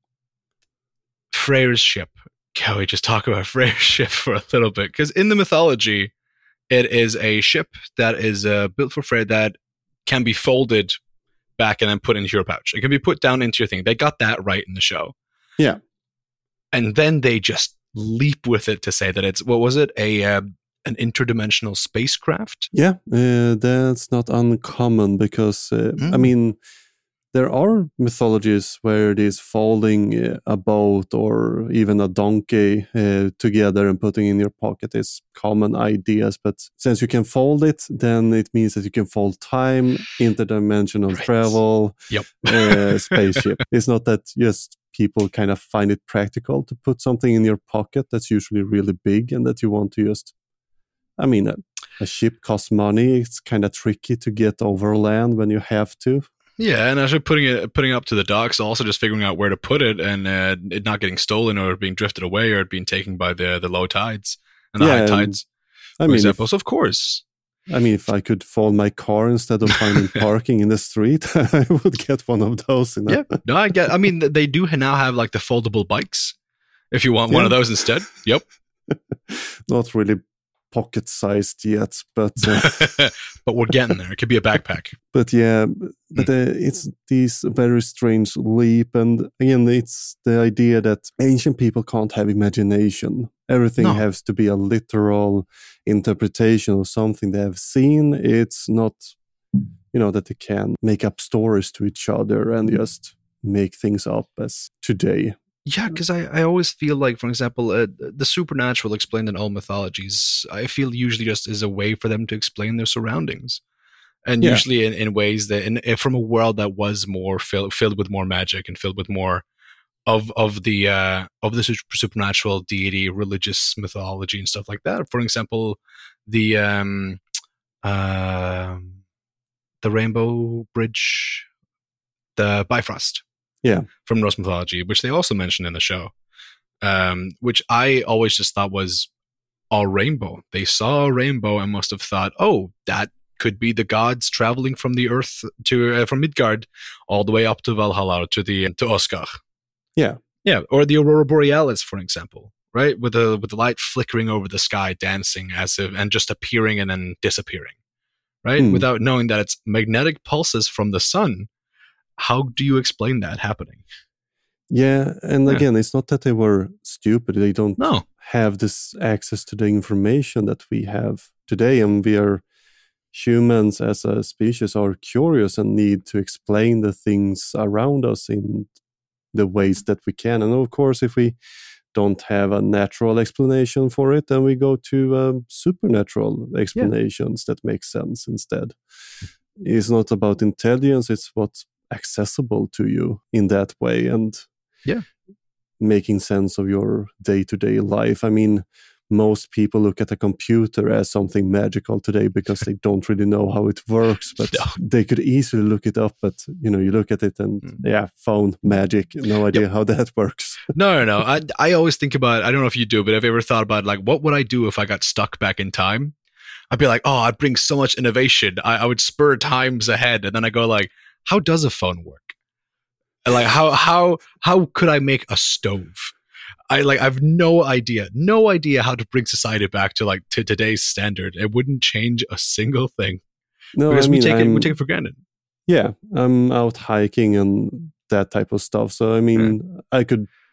Freyr's ship. Can we just talk about Freyr's ship for a little bit? Because in the mythology, it is a ship that is built for Freyr that can be folded back and then put into your pouch. It can be put down into your thing. They got that right in the show. Yeah. And then they just leap with it to say that it's, what was it? An interdimensional spacecraft? Yeah, that's not uncommon, because, I mean, there are mythologies where it is folding a boat or even a donkey together and putting in your pocket is common ideas. But since you can fold it, then it means that you can fold time, interdimensional travel, spaceship. It's not that just people kind of find it practical to put something in your pocket that's usually really big and that you want to just, I mean, a ship costs money. It's kind of tricky to get over land when you have to. Yeah, and actually putting it up to the docks, also just figuring out where to put it and it not getting stolen or being drifted away or it being taken by the low tides and the high tides, for example. So of course. I mean, if I could fold my car instead of finding parking in the street, I would get one of those. You know? Yeah, no, I get. I mean, they do now have like the foldable bikes. If you want one of those instead, yep. Not really pocket-sized yet, but but we're getting there. It could be a backpack. But it's these very strange leap, and again, it's the idea that ancient people can't have imagination. Everything has to be a literal interpretation of something they have seen. It's not, that they can make up stories to each other and just make things up as today. Yeah, because I always feel like, for example, the supernatural explained in all mythologies, I feel usually just is a way for them to explain their surroundings. And usually in ways that, from a world that was more filled with more magic and filled with more of the supernatural deity, religious mythology and stuff like that. For example, the Rainbow Bridge, the Bifrost. Yeah, from Norse mythology, which they also mentioned in the show, which I always just thought was a rainbow. They saw a rainbow and must have thought, oh, that could be the gods traveling from the earth to from Midgard all the way up to Valhalla to Oscar. Yeah, or the Aurora Borealis, for example, right, with the light flickering over the sky, dancing as if and just appearing and then disappearing, right, without knowing that it's magnetic pulses from the sun. How do you explain that happening? Yeah, and again, it's not that they were stupid. They don't have this access to the information that we have today. And we are humans as a species are curious and need to explain the things around us in the ways that we can. And of course, if we don't have a natural explanation for it, then we go to supernatural explanations that make sense instead. It's not about intelligence, it's what's accessible to you in that way and making sense of your day-to-day life. I mean, most people look at a computer as something magical today because they don't really know how it works, but they could easily look it up. But you look at it and phone magic, no idea how that works. No. I always think about, I don't know if you do, but have you ever thought about like, what would I do if I got stuck back in time? I'd be like, I'd bring so much innovation. I would spur times ahead. And then I go like, how does a phone work? Like how could I make a stove? I've no idea how to bring society back to today's standard. It wouldn't change a single thing. No, because we take it for granted. Yeah, I'm out hiking and that type of stuff. So I mean, I could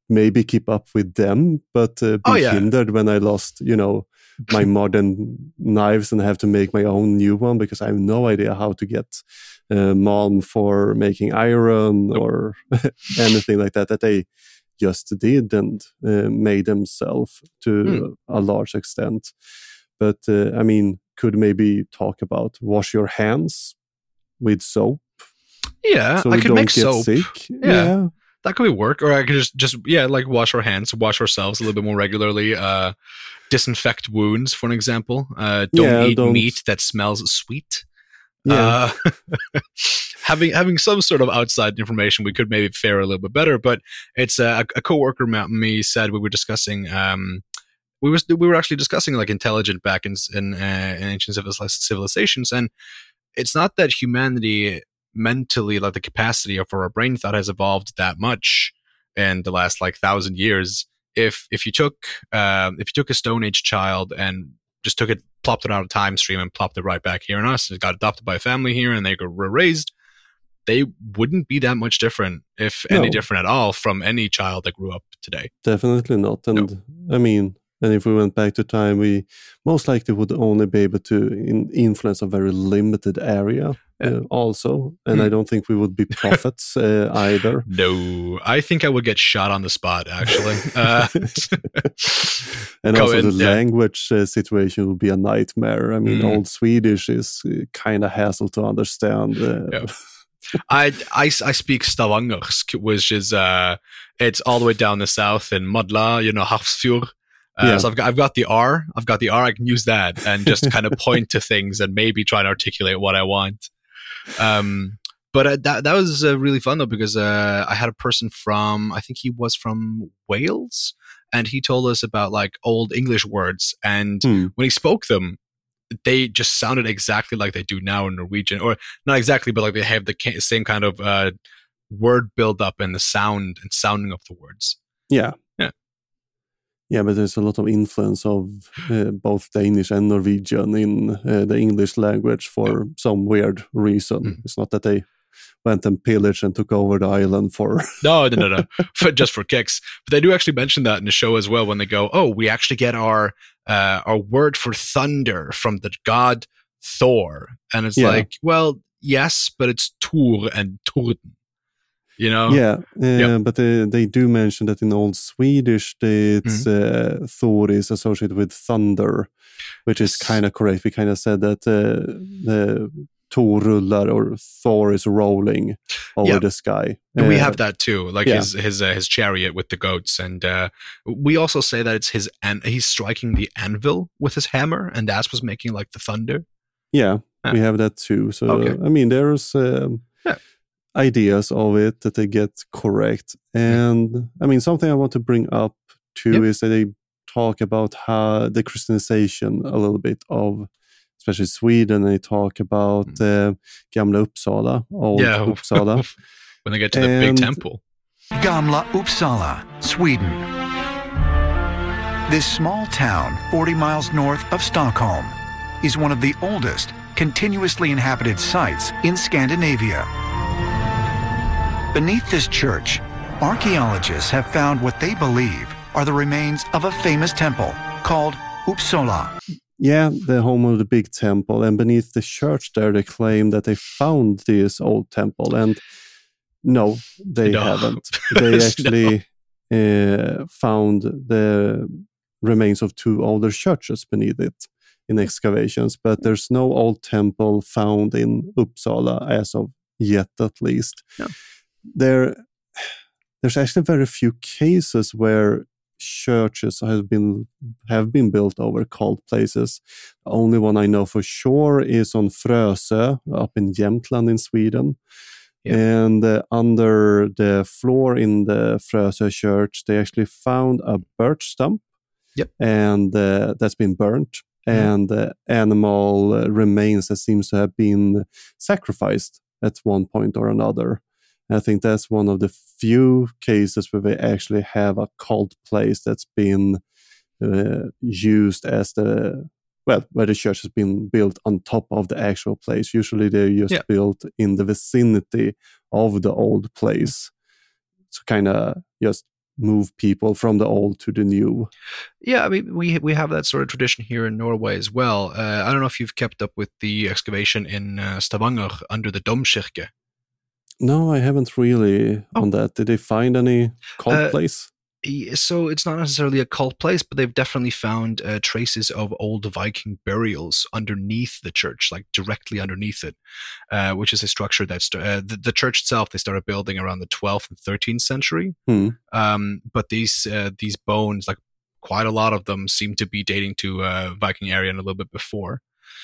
maybe keep up with them, but be hindered when I lost, my modern knives and have to make my own new one because I have no idea how to get malm for making iron or anything like that they just did and made themselves to a large extent. But could maybe talk about wash your hands with soap. Yeah, so I could make soap. Sick. Yeah. That could work. Or I could just like wash our hands, wash ourselves a little bit more regularly. Disinfect wounds, for an example. Don't eat meat that smells sweet. Yeah. Having some sort of outside information, we could maybe fare a little bit better. But it's a coworker of me said we were discussing. We were actually discussing like intelligent back in ancient civilizations, and it's not that humanity mentally, like the capacity of our brain thought has evolved that much in the last like 1,000 years. If you took a Stone Age child and just took it, plopped it out of time stream and plopped it right back here in us, and it got adopted by a family here and they were raised, they wouldn't be that much different, if any different at all, from any child that grew up today. Definitely not. And and if we went back to time, we most likely would only be able to influence a very limited area also. And I don't think we would be prophets either. No, I think I would get shot on the spot, actually. And also the language situation would be a nightmare. Old Swedish is kind of hassle to understand. I speak Stavangersk, which is it's all the way down the south in Modla, Hafrsfjord. So I've got the R. I can use that and just kind of point to things and maybe try and articulate what I want. But that was really fun though, because I had a person I think he was from Wales, and he told us about like old English words, and when he spoke them, they just sounded exactly like they do now in Norwegian, or not exactly, but like they have the same kind of word build up and the sound and sounding of the words. Yeah, but there's a lot of influence of both Danish and Norwegian in the English language for some weird reason. It's not that they went and pillaged and took over the island for... No. Just for kicks. But they do actually mention that in the show as well when they go, we actually get our word for thunder from the god Thor. And it's like, well, yes, but it's Thor and Torden. But they do mention that in Old Swedish, Thor is associated with thunder, which is kind of correct. We kind of said that the Thor rullar or Thor is rolling over the sky. We have that too, like his chariot with the goats, and we also say that it's he's striking the anvil with his hammer, and that's what's making like the thunder. Yeah, we have that too. So there's ideas of it that they get correct. And something I want to bring up too is that they talk about how the Christianization a little bit of especially Sweden. They talk about Gamla Uppsala, old Uppsala. When they get to the big temple. Gamla Uppsala, Sweden. This small town 40 miles north of Stockholm is one of the oldest continuously inhabited sites in Scandinavia. Beneath this church, archaeologists have found what they believe are the remains of a famous temple called Uppsala. Yeah, the home of the big temple. And beneath the church there, they claim that they found this old temple. And no, they haven't. They actually found the remains of 2 older churches beneath it in excavations. But there's no old temple found in Uppsala as of yet, at least. No. There's actually very few cases where churches have been built over cult places. The only one I know for sure is on Frösö up in Jämtland in Sweden. And under the floor in the Frösö church, they actually found a birch stump, and that's been burnt, and animal remains that seems to have been sacrificed at one point or another. I think that's one of the few cases where they actually have a cult place that's been used as where the church has been built on top of the actual place. Usually they're just built in the vicinity of the old place. So kind of just move people from the old to the new. Yeah, I mean, we have that sort of tradition here in Norway as well. I don't know if you've kept up with the excavation in Stavanger under the Domkirke. No, I haven't really on that. Did they find any cult place? So it's not necessarily a cult place, but they've definitely found traces of old Viking burials underneath the church, like directly underneath it, which is a structure that's the church itself they started building around the 12th and 13th century. But these bones, like quite a lot of them, seem to be dating to Viking area and a little bit before.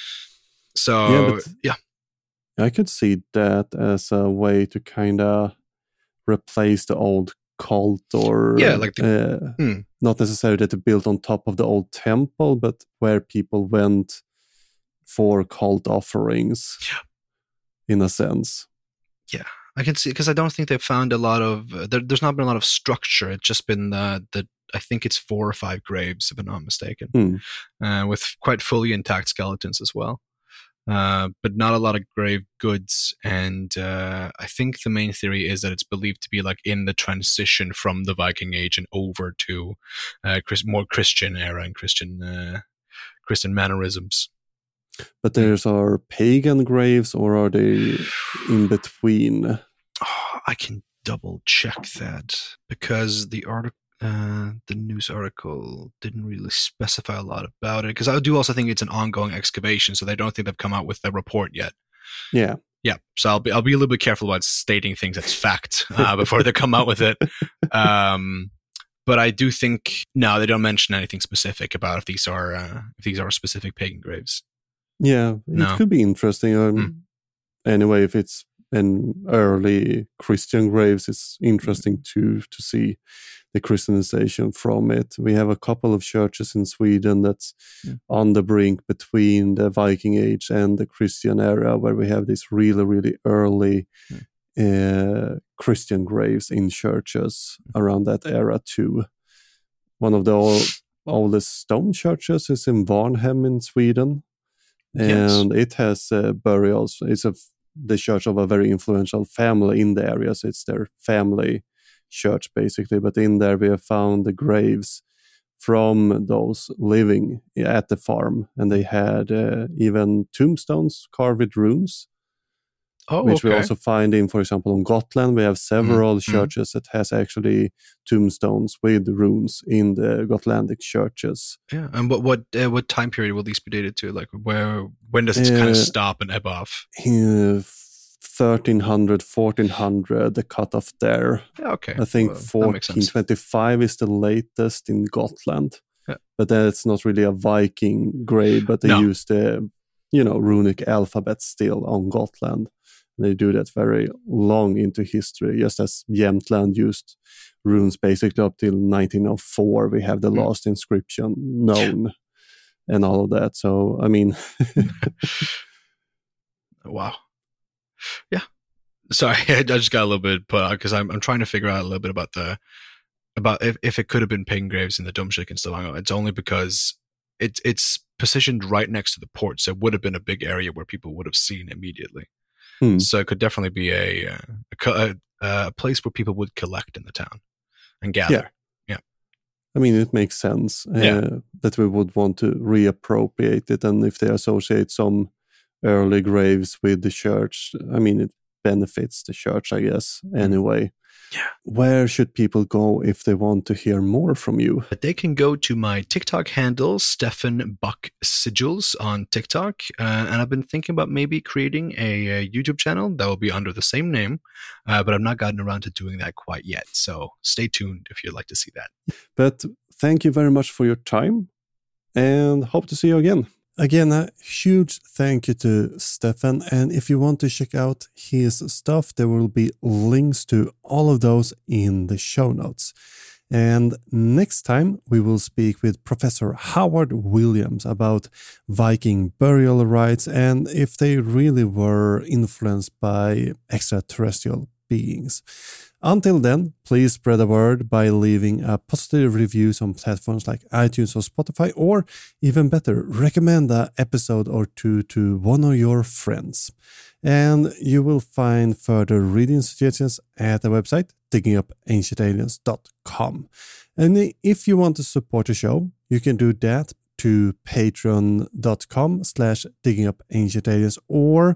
So yeah. I could see that as a way to kind of replace the old cult, or like not necessarily that they built on top of the old temple, but where people went for cult offerings, in a sense. Yeah, I can see, because I don't think they've found a lot of. There's not been a lot of structure. It's just been the I think it's 4 or 5 graves, if I'm not mistaken, with quite fully intact skeletons as well. But not a lot of grave goods, and I think the main theory is that it's believed to be like in the transition from the Viking Age and over to more Christian era and Christian mannerisms. But there's our pagan graves, or are they in between? I can double check that, because the news article didn't really specify a lot about it, because I do also think it's an ongoing excavation, so they don't think they've come out with the report yet. Yeah. So I'll be a little bit careful about stating things as fact before they come out with it. But I do think they don't mention anything specific about if these are specific pagan graves. Yeah, it could be interesting. Anyway, if it's an early Christian graves, it's interesting to see the Christianization from it. We have a couple of churches in Sweden that's on the brink between the Viking Age and the Christian era, where we have these really, really early Christian graves in churches around that era too. One of the oldest stone churches is in Varnhem in Sweden, and it has burials. It's the church of a very influential family in the area, so it's their family church basically. But in there we have found the graves from those living at the farm, and they had even tombstones carved with runes, which we also find in, for example, on Gotland. We have several churches that has actually tombstones with runes in the Gotlandic churches. Yeah, and what time period will these be dated to? Like when does it kind of stop and ebb off? 1300, 1400, the cutoff there. Yeah, okay. I think 1425 is the latest in Gotland. Yeah. But that's not really a Viking grave, but they use the runic alphabet still on Gotland. They do that very long into history, just as Jämtland used runes basically up till 1904. We have the last inscription known and all of that. So, I mean... Wow. Yeah. Sorry, I just got a little bit put out because I'm trying to figure out a little bit about if it could have been pagan graves in the Domkirke in Stavanger. It's only because it's positioned right next to the port, so it would have been a big area where people would have seen immediately. So it could definitely be a place where people would collect in the town and gather. Yeah. I mean, it makes sense that we would want to reappropriate it, and if they associate some early graves with the church, I mean, it benefits the church, I guess, anyway. Yeah. Where should people go if they want to hear more from you? They can go to my TikTok handle, Stefan Buck Sigils on TikTok. And I've been thinking about maybe creating a YouTube channel that will be under the same name, but I've not gotten around to doing that quite yet. So stay tuned if you'd like to see that. But thank you very much for your time, and hope to see you again. Again, a huge thank you to Stefan, and if you want to check out his stuff, there will be links to all of those in the show notes. And next time, we will speak with Professor Howard Williams about Viking burial rites and if they really were influenced by extraterrestrial beings. Until then, please spread the word by leaving a positive reviews on platforms like iTunes or Spotify, or even better, recommend an episode or two to one of your friends. And you will find further reading suggestions at the website diggingupancientaliens.com. And if you want to support the show, you can do that to patreon.com/diggingupancientaliens or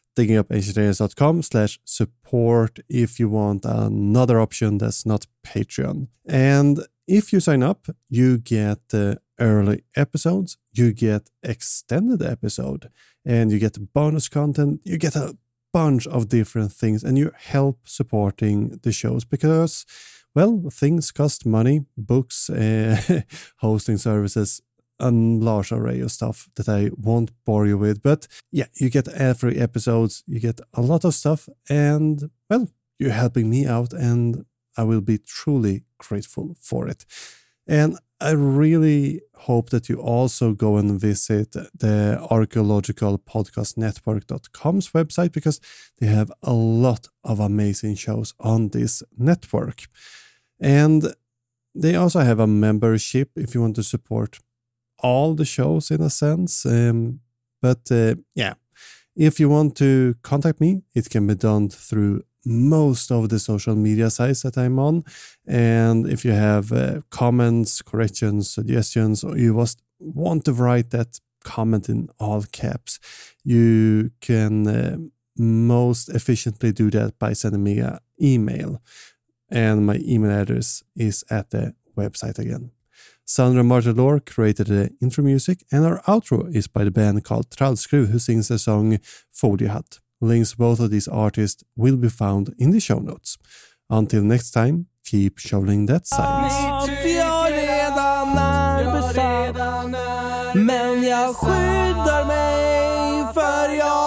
diggingupancientaliens.com/support if you want another option that's not Patreon. And if you sign up, you get early episodes, you get extended episode, and you get bonus content. You get a bunch of different things, and you help supporting the shows because, well, things cost money, books, hosting services, a large array of stuff that I won't bore you with. But yeah, you get ad-free episodes, you get a lot of stuff, and, well, you're helping me out, and I will be truly grateful for it. And I really hope that you also go and visit the archaeologicalpodcastnetwork.com's website because they have a lot of amazing shows on this network. And they also have a membership if you want to support all the shows in a sense. Yeah, if you want to contact me, it can be done through most of the social media sites that I'm on. And if you have comments, corrections, suggestions, or you just want to write that comment in all caps, you can most efficiently do that by sending me an email. And my email address is at the website again. Sandra Martelor created the intro music, and our outro is by the band called Trallskruv, who sings the song Foliehatt. Links to both of these artists will be found in the show notes. Until next time, keep shoveling that science. Jag redan är besatt, men jag skyddar mig för jag